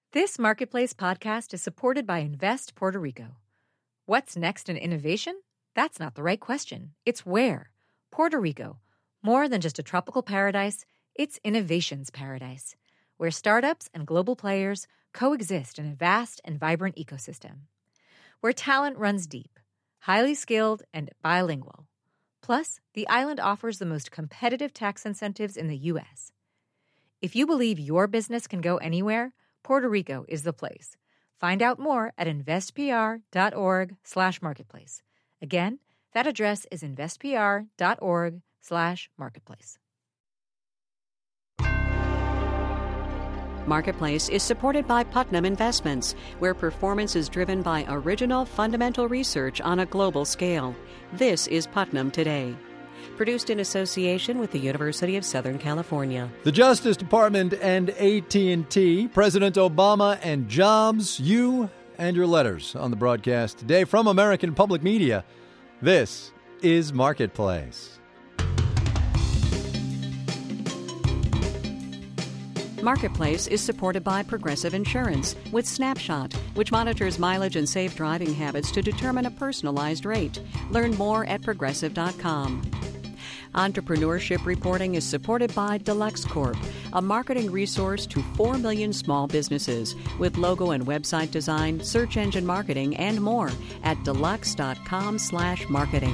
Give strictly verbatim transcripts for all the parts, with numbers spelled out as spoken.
This Marketplace podcast is supported by Invest Puerto Rico. What's next in innovation? That's not the right question. It's where. Puerto Rico. More than just a tropical paradise, it's innovation's paradise, where startups and global players coexist in a vast and vibrant ecosystem. Where talent runs deep, highly skilled, and bilingual. Plus, the island offers the most competitive tax incentives in the U S. If you believe your business can go anywhere, Puerto Rico is the place. Find out more at investpr.org slash marketplace. Again, that address is investpr.org slash marketplace. Marketplace is supported by Putnam Investments, where performance is driven by original fundamental research on a global scale. This is Putnam Today. Produced in association with the University of Southern California. The Justice Department and A T and T, President Obama and jobs, you and your letters on the broadcast today from American Public Media. This is Marketplace. Marketplace is supported by Progressive Insurance with Snapshot, which monitors mileage and safe driving habits to determine a personalized rate. Learn more at progressive dot com. Entrepreneurship reporting is supported by Deluxe Corp, a marketing resource to four million small businesses with logo and website design, search engine marketing, and more at deluxe dot com slash marketing.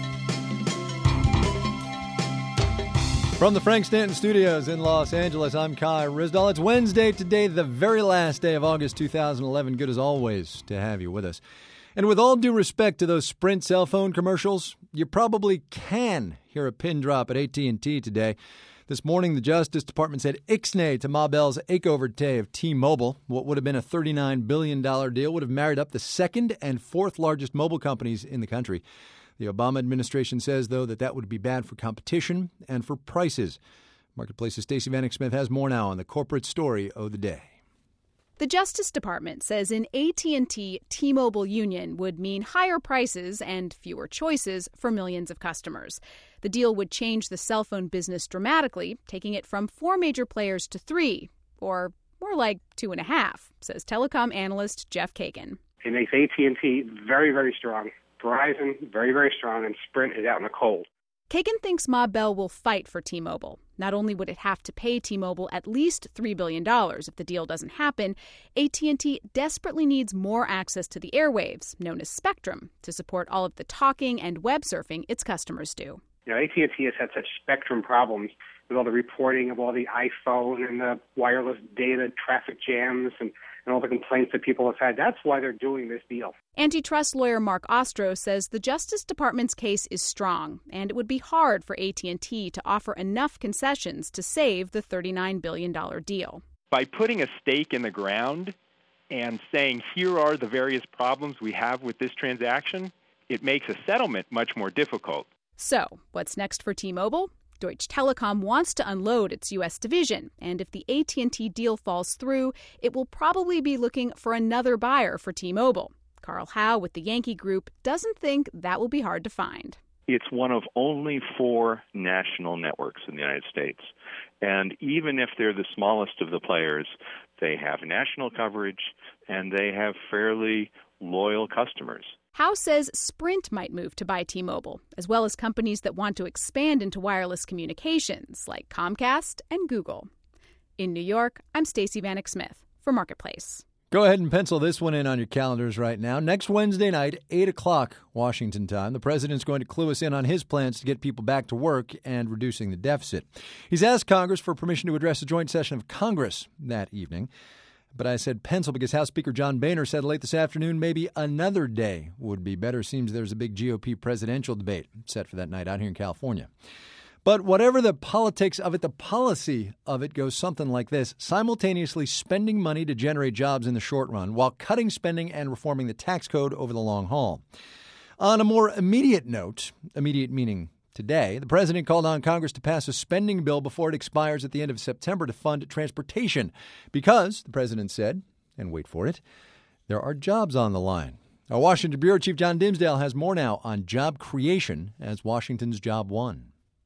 From the Frank Stanton Studios in Los Angeles, I'm Kai Ryssdal. It's Wednesday today, the very last day of August two thousand eleven. Good as always to have you with us. And with all due respect to those Sprint cell phone commercials, you probably can hear a pin drop at A T and T today. This morning, the Justice Department said ixnay to Ma Bell's takeover of T-Mobile. What would have been a thirty-nine billion dollars deal would have married up the second and fourth largest mobile companies in the country. The Obama administration says, though, that that would be bad for competition and for prices. Marketplace's Stacey Vanek Smith has more now on the corporate story of the day. The Justice Department says an A T and T T-Mobile union would mean higher prices and fewer choices for millions of customers. The deal would change the cell phone business dramatically, taking it from four major players to three, or more like two and a half, says telecom analyst Jeff Kagan. It makes A T and T very, very strong. Verizon, very, very strong, and Sprint is out in the cold. Kagan thinks Ma Bell will fight for T-Mobile. Not only would it have to pay T-Mobile at least three billion dollars if the deal doesn't happen, A T and T desperately needs more access to the airwaves, known as Spectrum, to support all of the talking and web surfing its customers do. You know, A T and T has had such Spectrum problems with all the reporting of all the iPhone and the wireless data traffic jams and, and all the complaints that people have had. That's why they're doing this deal. Antitrust lawyer Mark Ostro says the Justice Department's case is strong, and it would be hard for A T and T to offer enough concessions to save the thirty-nine billion dollars deal. By putting a stake in the ground and saying, here are the various problems we have with this transaction, it makes a settlement much more difficult. So, what's next for T-Mobile? Deutsche Telekom wants to unload its U S division, and if the A T and T deal falls through, it will probably be looking for another buyer for T-Mobile. Carl Howe with the Yankee Group doesn't think that will be hard to find. It's one of only four national networks in the United States. And even if they're the smallest of the players, they have national coverage and they have fairly loyal customers. Howe says Sprint might move to buy T-Mobile, as well as companies that want to expand into wireless communications like Comcast and Google. In New York, I'm Stacey Vanek Smith for Marketplace. Go ahead and pencil this one in on your calendars right now. Next Wednesday night, eight o'clock Washington time, the president's going to clue us in on his plans to get people back to work and reducing the deficit. He's asked Congress for permission to address a joint session of Congress that evening. But I said pencil because House Speaker John Boehner said late this afternoon maybe another day would be better. Seems there's a big G O P presidential debate set for that night out here in California. But whatever the politics of it, the policy of it goes something like this: simultaneously spending money to generate jobs in the short run while cutting spending and reforming the tax code over the long haul. On a more immediate note, immediate meaning today, the president called on Congress to pass a spending bill before it expires at the end of September to fund transportation because, the president said, and wait for it, there are jobs on the line. Our Washington Bureau Chief John Dimsdale has more now on job creation as Washington's job one.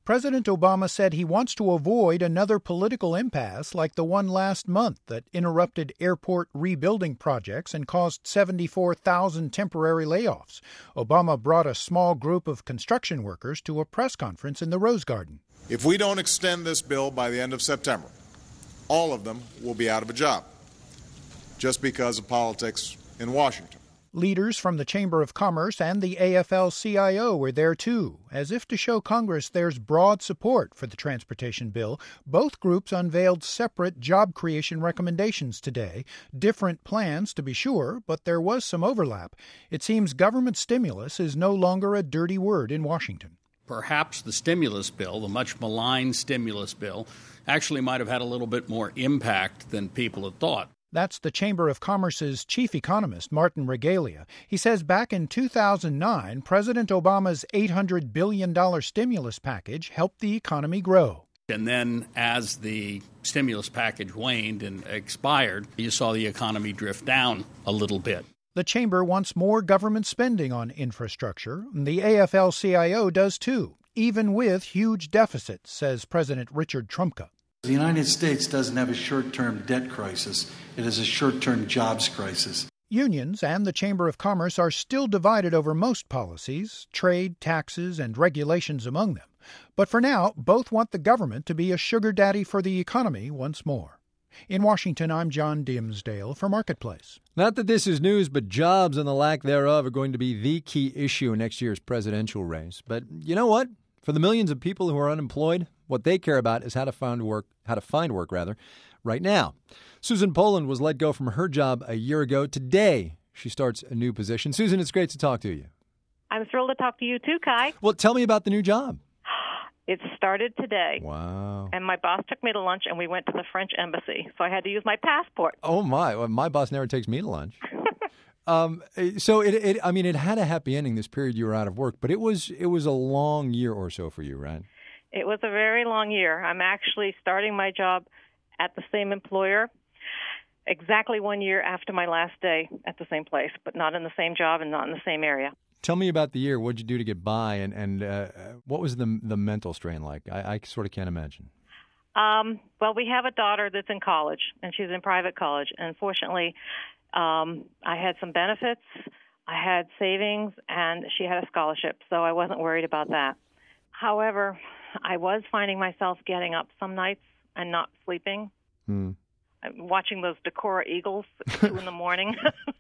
President Obama said he wants to avoid another political impasse like the one last month that interrupted airport rebuilding projects and caused seventy-four thousand temporary layoffs. Obama brought a small group of construction workers to a press conference in the Rose Garden. If we don't extend this bill by the end of September, all of them will be out of a job just because of politics in Washington. Leaders from the Chamber of Commerce and the A F L C I O were there too. As if to show Congress there's broad support for the transportation bill, both groups unveiled separate job creation recommendations today. Different plans, to be sure, but there was some overlap. It seems government stimulus is no longer a dirty word in Washington. Perhaps the stimulus bill, the much maligned stimulus bill, actually might have had a little bit more impact than people had thought. That's the Chamber of Commerce's chief economist, Martin Regalia. He says back in two thousand nine, President Obama's eight hundred billion dollars stimulus package helped the economy grow. And then as the stimulus package waned and expired, you saw the economy drift down a little bit. The Chamber wants more government spending on infrastructure, and the A F L C I O does too, even with huge deficits, says President Richard Trumka. The United States doesn't have a short-term debt crisis. It is a short-term jobs crisis. Unions and the Chamber of Commerce are still divided over most policies, trade, taxes, and regulations among them. But for now, both want the government to be a sugar daddy for the economy once more. In Washington, I'm John Dimsdale for Marketplace. Not that this is news, but jobs and the lack thereof are going to be the key issue in next year's presidential race. But you know what? For the millions of people who are unemployed, what they care about is how to find work, how to find work rather, right now. Susan Poland was let go from her job a year ago. Today, she starts a new position. Susan, it's great to talk to you. I'm thrilled to talk to you too, Kai. Well, tell me about the new job. It started today. Wow. And my boss took me to lunch, and we went to the French embassy. So I had to use my passport. Oh, my. Well, my boss never takes me to lunch. um, so, it, it, I mean, it had a happy ending, this period you were out of work. But it was it was a long year or so for you, right? It was a very long year. I'm actually starting my job at the same employer exactly one year after my last day at the same place, but not in the same job and not in the same area. Tell me about the year. What did you do to get by, and, and uh, what was the the mental strain like? I, I sort of can't imagine. Um, well, we have a daughter that's in college, and she's in private college. And fortunately, um, I had some benefits, I had savings, and she had a scholarship, so I wasn't worried about that. However, I was finding myself getting up some nights and not sleeping, hmm. watching those Decorah Eagles at two in the morning.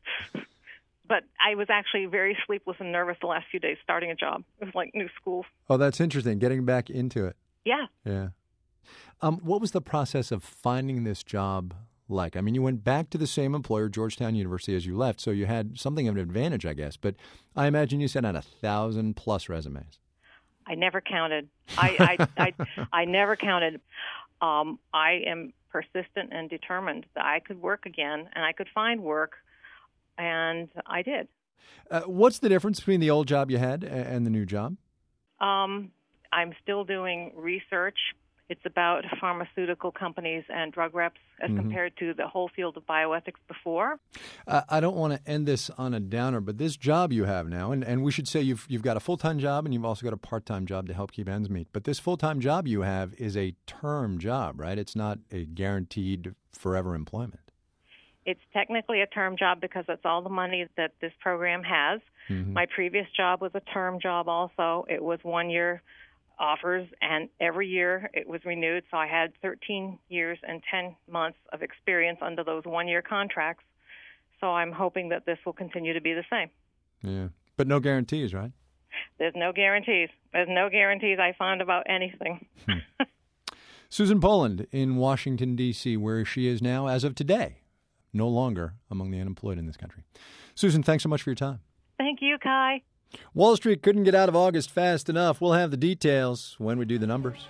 But I was actually very sleepless and nervous the last few days starting a job. It was like new school. Oh, that's interesting, getting back into it. Yeah. Yeah. Um, what was the process of finding this job like? I mean, you went back to the same employer, Georgetown University, as you left, so you had something of an advantage, I guess. But I imagine you sent out a thousand plus resumes. I never counted. I I, I, I never counted. Um, I am persistent and determined that I could work again and I could find work, and I did. Uh, what's the difference between the old job you had and the new job? Um, I'm still doing research. It's about pharmaceutical companies and drug reps as mm-hmm. compared to the whole field of bioethics before. Uh, I don't want to end this on a downer, but this job you have now, and, and we should say you've you've got a full-time job and you've also got a part-time job to help keep ends meet. But this full-time job you have is a term job, right? It's not a guaranteed forever employment. It's technically a term job because that's all the money that this program has. Mm-hmm. My previous job was a term job also. It was one year offers, and every year it was renewed. So I had thirteen years and ten months of experience under those one-year contracts. So I'm hoping that this will continue to be the same. Yeah, but no guarantees, right? There's no guarantees. There's no guarantees I found about anything. Hmm. Susan Poland in Washington, D C, where she is now as of today, no longer among the unemployed in this country. Susan, thanks so much for your time. Thank you, Kai. Wall Street couldn't get out of August fast enough. We'll have the details when we do the numbers.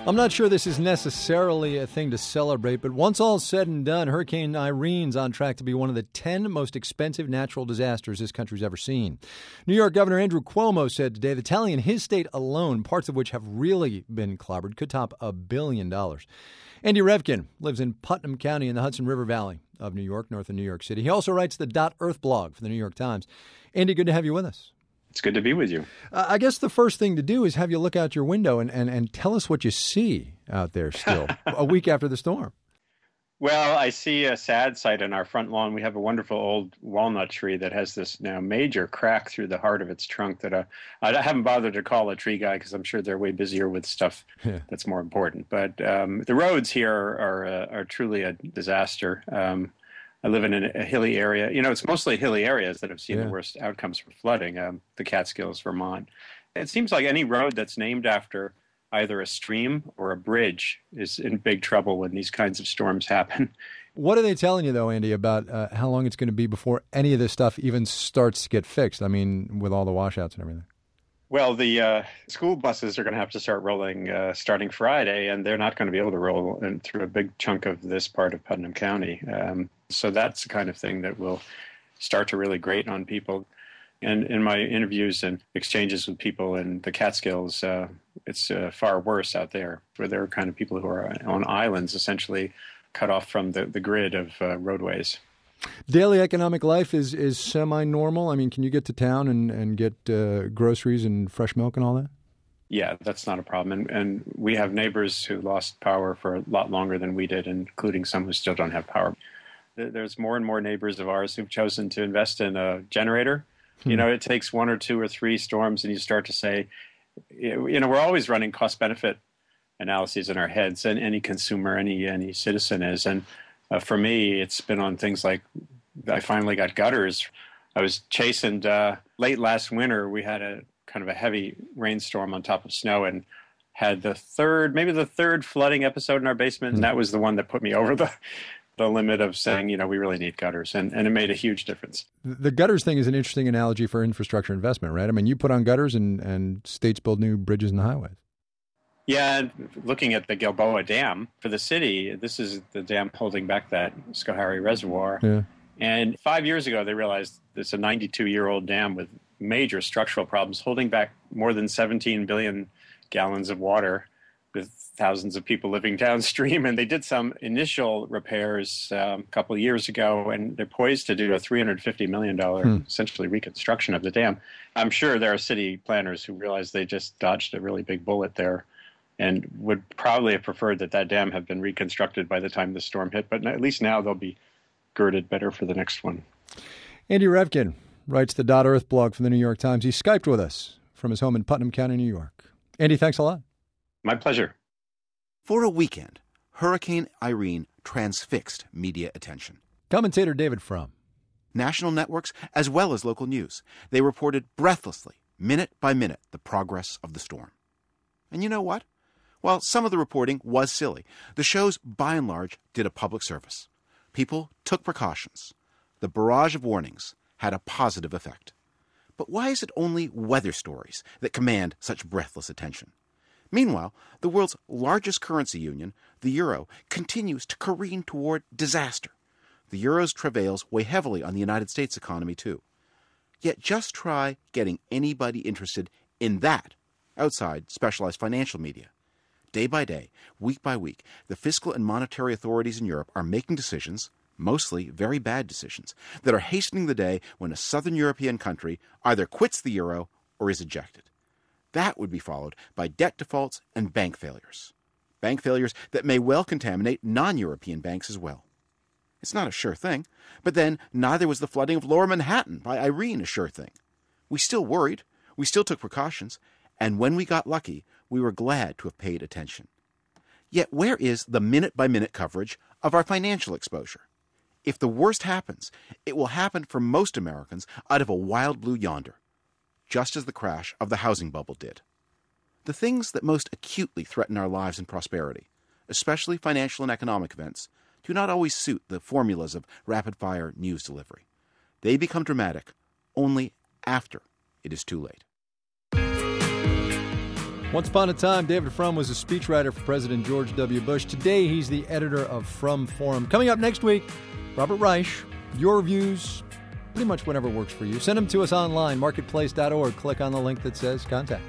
I'm not sure this is necessarily a thing to celebrate, but once all's said and done, Hurricane Irene's on track to be one of the ten most expensive natural disasters this country's ever seen. New York Governor Andrew Cuomo said today the tally in his state alone, parts of which have really been clobbered, could top a billion dollars. Andy Revkin lives in Putnam County in the Hudson River Valley of New York, north of New York City. He also writes the Dot Earth blog for the New York Times. Andy, good to have you with us. It's good to be with you. Uh, I guess the first thing to do is have you look out your window and, and, and tell us what you see out there still, a week after the storm. Well, I see a sad sight in our front lawn. We have a wonderful old walnut tree that has this now major crack through the heart of its trunk that uh, I haven't bothered to call a tree guy because I'm sure they're way busier with stuff yeah. that's more important. But um, the roads here are are, uh, are truly a disaster. Um, I live in a hilly area. You know, it's mostly hilly areas that have seen yeah. the worst outcomes for flooding, um, the Catskills, Vermont. It seems like any road that's named after either a stream or a bridge is in big trouble when these kinds of storms happen. What are they telling you, though, Andy, about uh, how long it's going to be before any of this stuff even starts to get fixed? I mean, with all the washouts and everything. Well, the uh, school buses are going to have to start rolling uh, starting Friday, and they're not going to be able to roll in, through a big chunk of this part of Putnam County. Um, so that's the kind of thing that will start to really grate on people. And in my interviews and exchanges with people in the Catskills, uh, it's uh, far worse out there, where there are kind of people who are on islands, essentially cut off from the, the grid of uh, roadways. Daily economic life is, is semi-normal? I mean, can you get to town and, and get uh, groceries and fresh milk and all that? Yeah, that's not a problem. And, and we have neighbors who lost power for a lot longer than we did, including some who still don't have power. There's more and more neighbors of ours who've chosen to invest in a generator. Hmm. You know, it takes one or two or three storms and you start to say, you know, we're always running cost-benefit analyses in our heads, and any consumer, any any citizen is. And Uh, for me, it's been on things like I finally got gutters. I was chastened uh, late last winter. We had a kind of a heavy rainstorm on top of snow and had the third, maybe the third flooding episode in our basement. And that was the one that put me over the, the limit of saying, you know, we really need gutters. And, and it made a huge difference. The gutters thing is an interesting analogy for infrastructure investment, right? I mean, you put on gutters and, and states build new bridges and highways. Yeah, and looking at the Gilboa Dam for the city, this is the dam holding back that Schoharie Reservoir. Yeah. And five years ago, they realized it's a ninety-two-year-old dam with major structural problems, holding back more than seventeen billion gallons of water with thousands of people living downstream. And they did some initial repairs um, a couple of years ago, and they're poised to do a three hundred fifty million dollars hmm. essentially reconstruction of the dam. I'm sure there are city planners who realize they just dodged a really big bullet there, and would probably have preferred that that dam have been reconstructed by the time the storm hit. But at least now they'll be girded better for the next one. Andy Revkin writes the Dot Earth blog for the New York Times. He Skyped with us from his home in Putnam County, New York. Andy, thanks a lot. My pleasure. For a weekend, Hurricane Irene transfixed media attention. Commentator David Frum. National networks as well as local news. They reported breathlessly, minute by minute, the progress of the storm. And you know what? While some of the reporting was silly, the shows, by and large, did a public service. People took precautions. The barrage of warnings had a positive effect. But why is it only weather stories that command such breathless attention? Meanwhile, the world's largest currency union, the euro, continues to careen toward disaster. The euro's travails weigh heavily on the United States economy, too. Yet just try getting anybody interested in that outside specialized financial media. Day by day, week by week, the fiscal and monetary authorities in Europe are making decisions, mostly very bad decisions, that are hastening the day when a southern European country either quits the euro or is ejected. That would be followed by debt defaults and bank failures. Bank failures that may well contaminate non-European banks as well. It's not a sure thing, but then neither was the flooding of Lower Manhattan by Irene a sure thing. We still worried, we still took precautions, and when we got lucky, we were glad to have paid attention. Yet where is the minute-by-minute coverage of our financial exposure? If the worst happens, it will happen for most Americans out of a wild blue yonder, just as the crash of the housing bubble did. The things that most acutely threaten our lives and prosperity, especially financial and economic events, do not always suit the formulas of rapid-fire news delivery. They become dramatic only after it is too late. Once upon a time, David Frum was a speechwriter for President George W. Bush. Today, he's the editor of Frum Forum. Coming up next week, Robert Reich. Your views, pretty much whenever works for you. Send them to us online, marketplace dot org. Click on the link that says contact.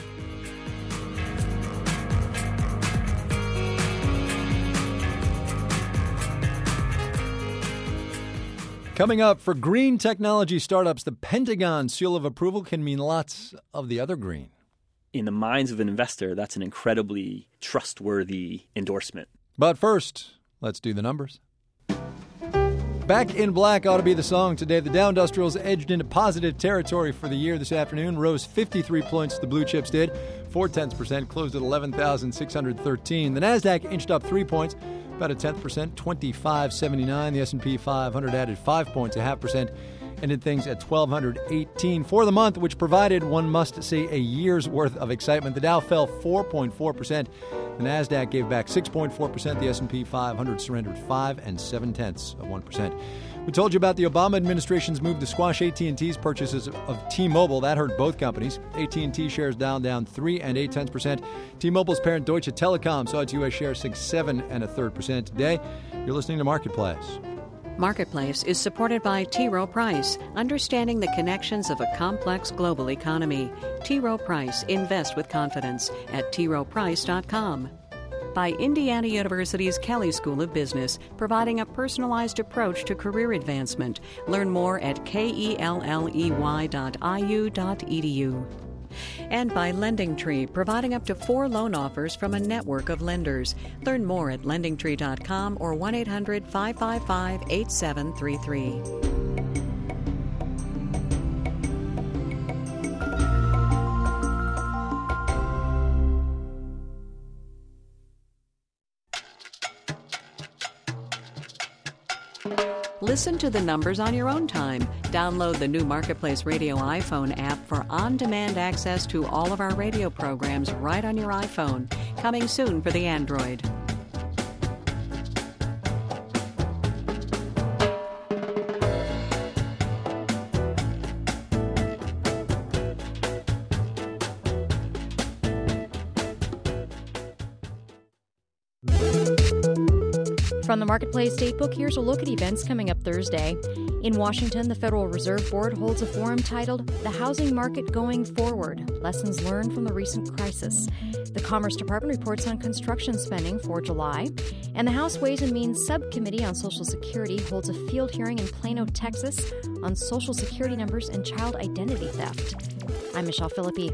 Coming up, for green technology startups, the Pentagon seal of approval can mean lots of the other green. In the minds of an investor, that's an incredibly trustworthy endorsement. But first, let's do the numbers. Back in Black ought to be the song today. The Dow Industrials edged into positive territory for the year this afternoon, rose fifty-three points, the blue chips did, four tenths percent, closed at eleven thousand six hundred thirteen. The NASDAQ inched up three points, about a tenth percent, twenty-five seventy-nine. The S and P five hundred added five points, a half percent, ended things at twelve eighteen for the month, which provided, one must say, a year's worth of excitement. The Dow fell four point four percent. The NASDAQ gave back six point four percent. The S and P five hundred surrendered five and seven tenths of one percent. We told you about the Obama administration's move to squash A T and T's purchases of T-Mobile. That hurt both companies. A T and T shares down, down three and eight tenths percent. T-Mobile's parent Deutsche Telekom saw its U S share sink seven and a third percent today. You're listening to Marketplace. Marketplace is supported by T. Rowe Price, understanding the connections of a complex global economy. T. Rowe Price, invest with confidence at t rowe price dot com. By Indiana University's Kelley School of Business, providing a personalized approach to career advancement. Learn more at kelley dot i u dot e d u. And by LendingTree, providing up to four loan offers from a network of lenders. Learn more at lending tree dot com or one eight hundred five five five eight seven three three. Listen to the numbers on your own time. Download the new Marketplace Radio iPhone app for on-demand access to all of our radio programs right on your iPhone. Coming soon for the Android. From the Marketplace Datebook, here's a look at events coming up Thursday. In Washington, the Federal Reserve Board holds a forum titled The Housing Market Going Forward, Lessons Learned from the Recent Crisis. The Commerce Department reports on construction spending for July. And the House Ways and Means Subcommittee on Social Security holds a field hearing in Plano, Texas on Social Security numbers and child identity theft. I'm Michelle Philippi.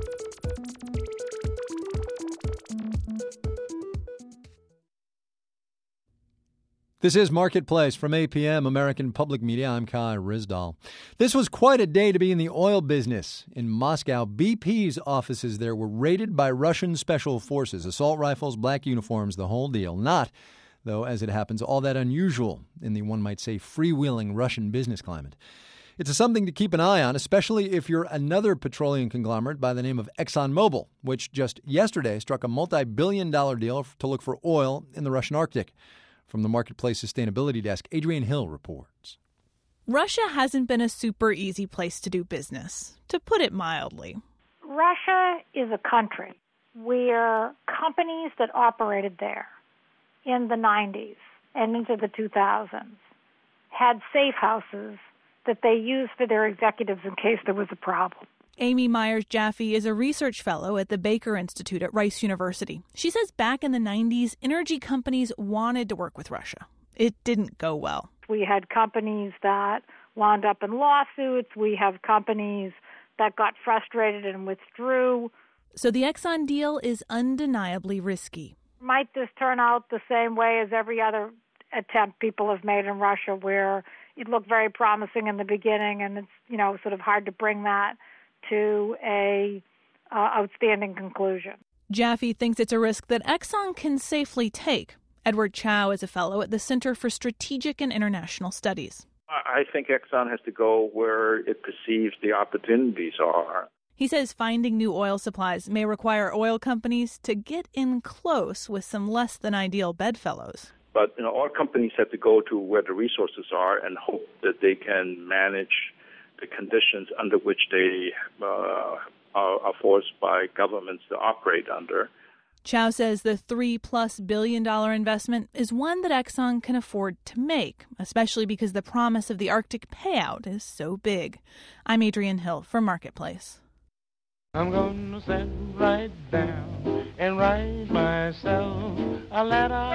This is Marketplace from A P M, American Public Media. I'm Kai Ryssdal. This was quite a day to be in the oil business. In Moscow, B P's offices there were raided by Russian special forces, assault rifles, black uniforms, the whole deal. Not, though, as it happens, all that unusual in the, one might say, freewheeling Russian business climate. It's a something to keep an eye on, especially if you're another petroleum conglomerate by the name of ExxonMobil, which just yesterday struck a multi-billion dollar deal to look for oil in the Russian Arctic. From the Marketplace Sustainability Desk, Adrienne Hill reports. Russia hasn't been a super easy place to do business, to put it mildly. Russia is a country where companies that operated there in the nineties and into the two thousands had safe houses that they used for their executives in case there was a problem. Amy Myers-Jaffe is a research fellow at the Baker Institute at Rice University. She says back in the nineties, energy companies wanted to work with Russia. It didn't go well. We had companies that wound up in lawsuits. We have companies that got frustrated and withdrew. So the Exxon deal is undeniably risky. Might this turn out the same way as every other attempt people have made in Russia, where it looked very promising in the beginning and it's, you know, sort of hard to bring that to a uh, outstanding conclusion. Jaffe thinks it's a risk that Exxon can safely take. Edward Chow is a fellow at the Center for Strategic and International Studies. I think Exxon has to go where it perceives the opportunities are. He says finding new oil supplies may require oil companies to get in close with some less than ideal bedfellows. But you know, oil companies have to go to where the resources are and hope that they can manage the conditions under which they uh, are, are forced by governments to operate under. Chow says the three-plus billion dollar investment is one that Exxon can afford to make, especially because the promise of the Arctic payout is so big. I'm Adrienne Hill for Marketplace. I'm gonna sit right down and write myself a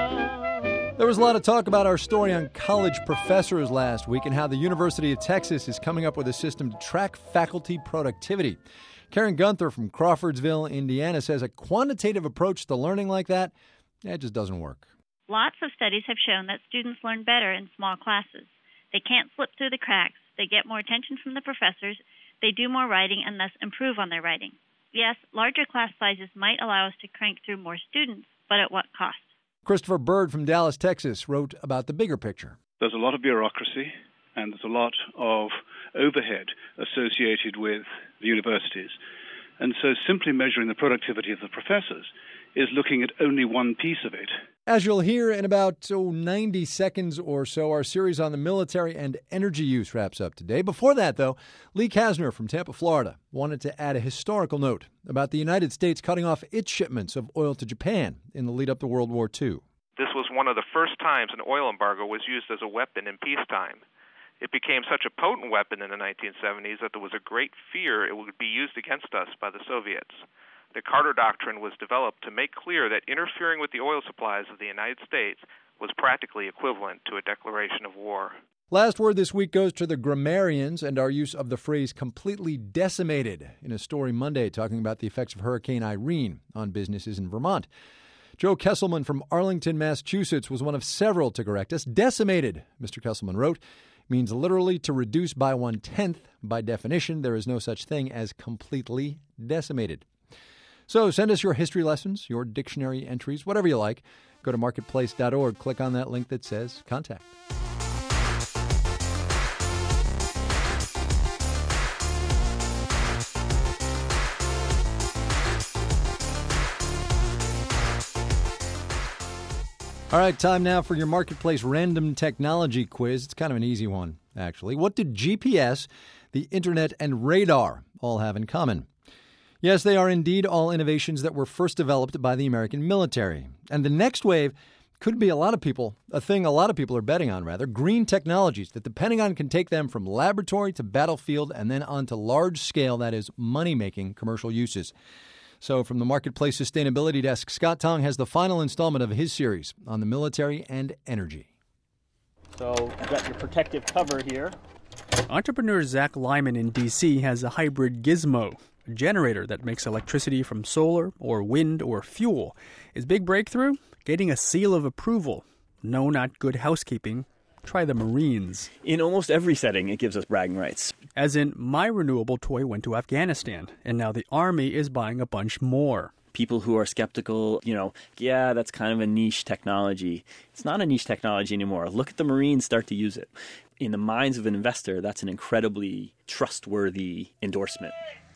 letter. There was a lot of talk about our story on college professors last week and how the University of Texas is coming up with a system to track faculty productivity. Karen Gunther from Crawfordsville, Indiana, says a quantitative approach to learning like that, it just doesn't work. Lots of studies have shown that students learn better in small classes. They can't slip through the cracks. They get more attention from the professors. They do more writing and thus improve on their writing. Yes, larger class sizes might allow us to crank through more students, but at what cost? Christopher Bird from Dallas, Texas, wrote about the bigger picture. There's a lot of bureaucracy and there's a lot of overhead associated with the universities. And so simply measuring the productivity of the professors is looking at only one piece of it. As you'll hear in about oh, ninety seconds or so, our series on the military and energy use wraps up today. Before that, though, Lee Kasner from Tampa, Florida, wanted to add a historical note about the United States cutting off its shipments of oil to Japan in the lead up to World War Two. This was one of the first times an oil embargo was used as a weapon in peacetime. It became such a potent weapon in the nineteen seventies that there was a great fear it would be used against us by the Soviets. The Carter Doctrine was developed to make clear that interfering with the oil supplies of the United States was practically equivalent to a declaration of war. Last word this week goes to the grammarians and our use of the phrase completely decimated in a story Monday talking about the effects of Hurricane Irene on businesses in Vermont. Joe Kesselman from Arlington, Massachusetts, was one of several to correct us. Decimated, Mister Kesselman wrote, means literally to reduce by one-tenth. By definition, there is no such thing as completely decimated. So send us your history lessons, your dictionary entries, whatever you like. Go to marketplace dot org, click on that link that says Contact. All right, time now for your Marketplace Random Technology Quiz. It's kind of an easy one, actually. What do G P S, the Internet, and radar all have in common? Yes, they are indeed all innovations that were first developed by the American military. And the next wave could be a lot of people, a thing a lot of people are betting on, rather, green technologies that the Pentagon can take them from laboratory to battlefield and then on to large-scale, that is, money-making commercial uses. So from the Marketplace Sustainability Desk, Scott Tong has the final installment of his series on the military and energy. So you've got your protective cover here. Entrepreneur Zach Lyman in D C has a hybrid gizmo, a generator that makes electricity from solar or wind or fuel. His big breakthrough? Getting a seal of approval. No, not good housekeeping. Try the Marines. In almost every setting, it gives us bragging rights. As in, my renewable toy went to Afghanistan, and now the Army is buying a bunch more. People who are skeptical, you know, yeah, that's kind of a niche technology. It's not a niche technology anymore. Look at the Marines start to use it. In the minds of an investor, that's an incredibly trustworthy endorsement.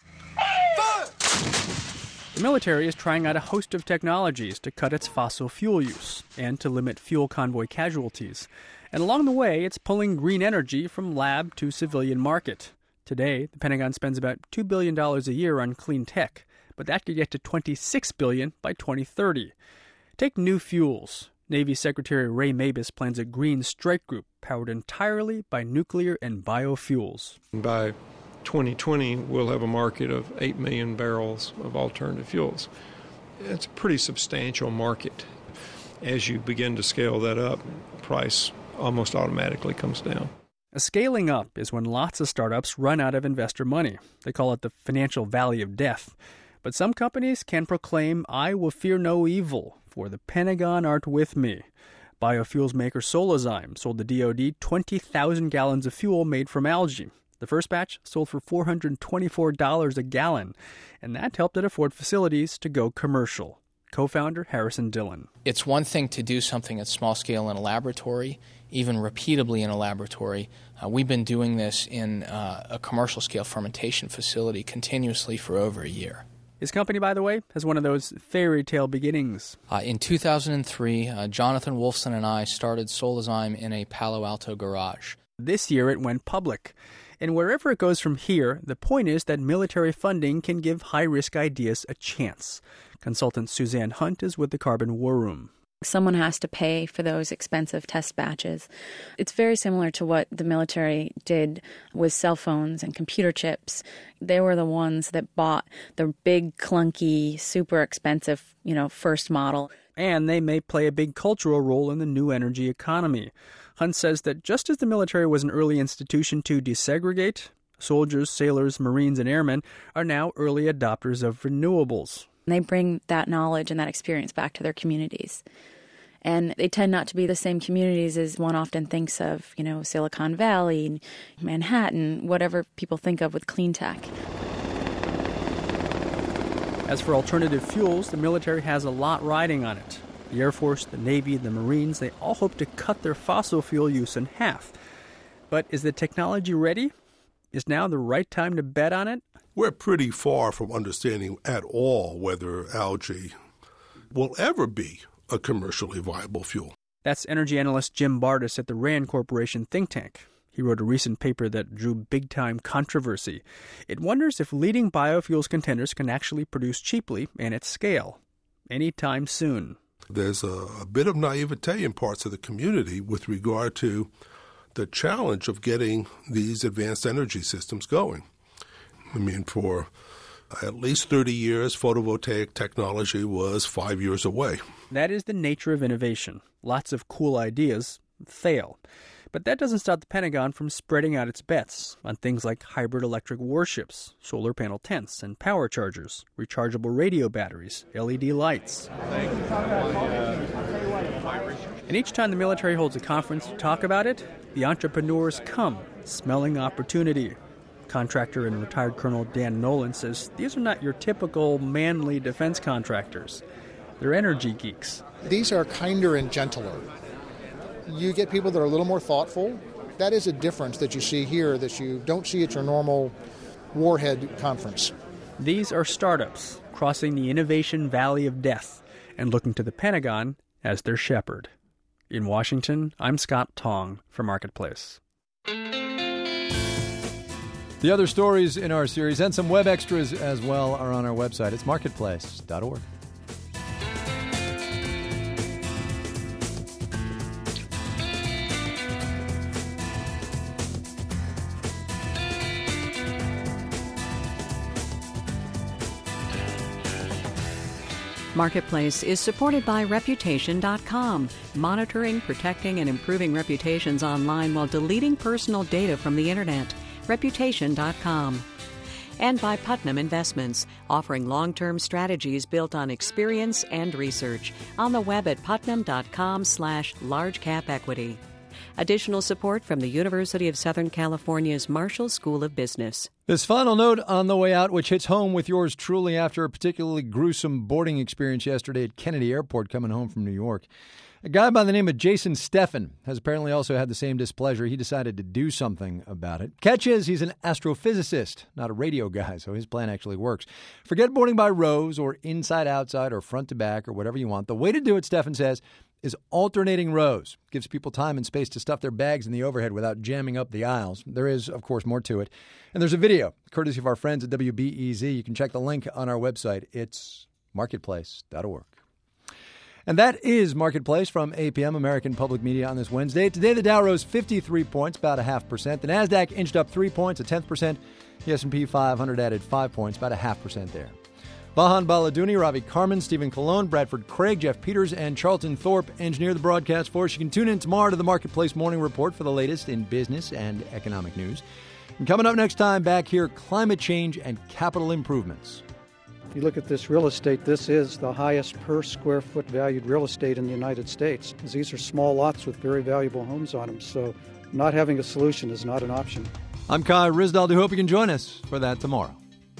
The military is trying out a host of technologies to cut its fossil fuel use and to limit fuel convoy casualties. And along the way, it's pulling green energy from lab to civilian market. Today, the Pentagon spends about two billion dollars a year on clean tech, but that could get to twenty-six billion dollars by twenty thirty. Take new fuels. Navy Secretary Ray Mabus plans a green strike group powered entirely by nuclear and biofuels. By twenty twenty, we'll have a market of eight million barrels of alternative fuels. It's a pretty substantial market. As you begin to scale that up, price almost automatically comes down. A scaling up is when lots of startups run out of investor money. They call it the financial valley of death. But some companies can proclaim, I will fear no evil, for the Pentagon art with me. Biofuels maker Solazyme sold the D O D twenty thousand gallons of fuel made from algae. The first batch sold for four hundred twenty-four dollars a gallon, and that helped it afford facilities to go commercial. Co-founder Harrison Dillon. It's one thing to do something at small scale in a laboratory, even repeatably in a laboratory. Uh, we've been doing this in uh, a commercial scale fermentation facility continuously for over a year. His company, by the way, has one of those fairy tale beginnings. Uh, in two thousand three, uh, Jonathan Wolfson and I started Solazyme in a Palo Alto garage. This year it went public. And wherever it goes from here, the point is that military funding can give high-risk ideas a chance. Consultant Suzanne Hunt is with the Carbon War Room. Someone has to pay for those expensive test batches. It's very similar to what the military did with cell phones and computer chips. They were the ones that bought the big, clunky, super expensive, you know, first model. And they may play a big cultural role in the new energy economy. Hunt says that just as the military was an early institution to desegregate, soldiers, sailors, Marines, and airmen are now early adopters of renewables. They bring that knowledge and that experience back to their communities. And they tend not to be the same communities as one often thinks of, you know, Silicon Valley, Manhattan, whatever people think of with clean tech. As for alternative fuels, the military has a lot riding on it. The Air Force, the Navy, the Marines, they all hope to cut their fossil fuel use in half. But is the technology ready? Is now the right time to bet on it? We're pretty far from understanding at all whether algae will ever be a commercially viable fuel. That's energy analyst Jim Bardis at the RAND Corporation think tank. He wrote a recent paper that drew big-time controversy. It wonders if leading biofuels contenders can actually produce cheaply and at scale anytime soon. There's a, a bit of naivete in parts of the community with regard to the challenge of getting these advanced energy systems going. I mean, for at least thirty years, photovoltaic technology was five years away. That is the nature of innovation. Lots of cool ideas fail. But that doesn't stop the Pentagon from spreading out its bets on things like hybrid electric warships, solar panel tents and power chargers, rechargeable radio batteries, L E D lights. And each time the military holds a conference to talk about it, the entrepreneurs come, smelling opportunity. Contractor and retired Colonel Dan Nolan says these are not your typical manly defense contractors. They're energy geeks. These are kinder and gentler. You get people that are a little more thoughtful. That is a difference that you see here that you don't see at your normal warhead conference. These are startups crossing the innovation valley of death and looking to the Pentagon as their shepherd. In Washington, I'm Scott Tong for Marketplace. The other stories in our series and some web extras as well are on our website. It's marketplace dot org. Marketplace is supported by Reputation dot com, monitoring, protecting, and improving reputations online while deleting personal data from the Internet. Reputation dot com. And by Putnam Investments, offering long-term strategies built on experience and research. On the web at putnam dot com slash large cap equity. Additional support from the University of Southern California's Marshall School of Business. This final note on the way out, which hits home with yours truly after a particularly gruesome boarding experience yesterday at Kennedy Airport coming home from New York. A guy by the name of Jason Steffen has apparently also had the same displeasure. He decided to do something about it. Catch is, he's an astrophysicist, not a radio guy, so his plan actually works. Forget boarding by rows or inside-outside or front to back or whatever you want. The way to do it, Steffen says, is alternating rows. Gives people time and space to stuff their bags in the overhead without jamming up the aisles. There is, of course, more to it. And there's a video, courtesy of our friends at W B E Z. You can check the link on our website. It's marketplace dot org. And that is Marketplace from A P M, American Public Media, on this Wednesday. Today, the Dow rose fifty-three points, about a half percent. The NASDAQ inched up three points, a tenth percent. The S and P five hundred added five points, about a half percent there. Vahan Baladuni, Ravi Carmen, Stephen Colon, Bradford Craig, Jeff Peters, and Charlton Thorpe engineer the broadcast for us. You can tune in tomorrow to the Marketplace Morning Report for the latest in business and economic news. And coming up next time, back here, climate change and capital improvements. If you look at this real estate, this is the highest per square foot valued real estate in the United States. These are small lots with very valuable homes on them, so not having a solution is not an option. I'm Kai Risdal. I hope you can join us for that tomorrow.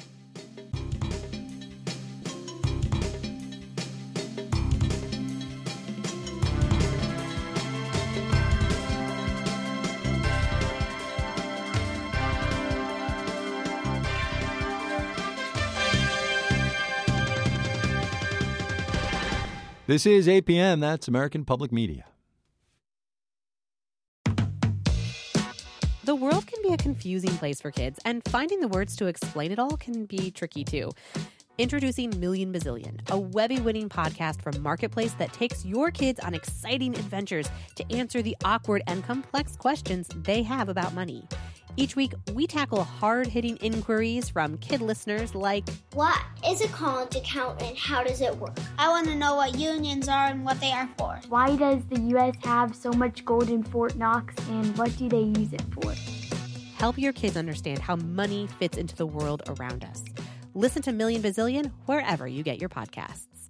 This is A P M, that's American Public Media. The world can be a confusing place for kids, and finding the words to explain it all can be tricky too. Introducing Million Bazillion, a Webby-winning podcast from Marketplace that takes your kids on exciting adventures to answer the awkward and complex questions they have about money. Each week, we tackle hard-hitting inquiries from kid listeners like, what is a college account and how does it work? I want to know what unions are and what they are for. Why does the U S have so much gold in Fort Knox and what do they use it for? Help your kids understand how money fits into the world around us. Listen to Million Bazillion wherever you get your podcasts.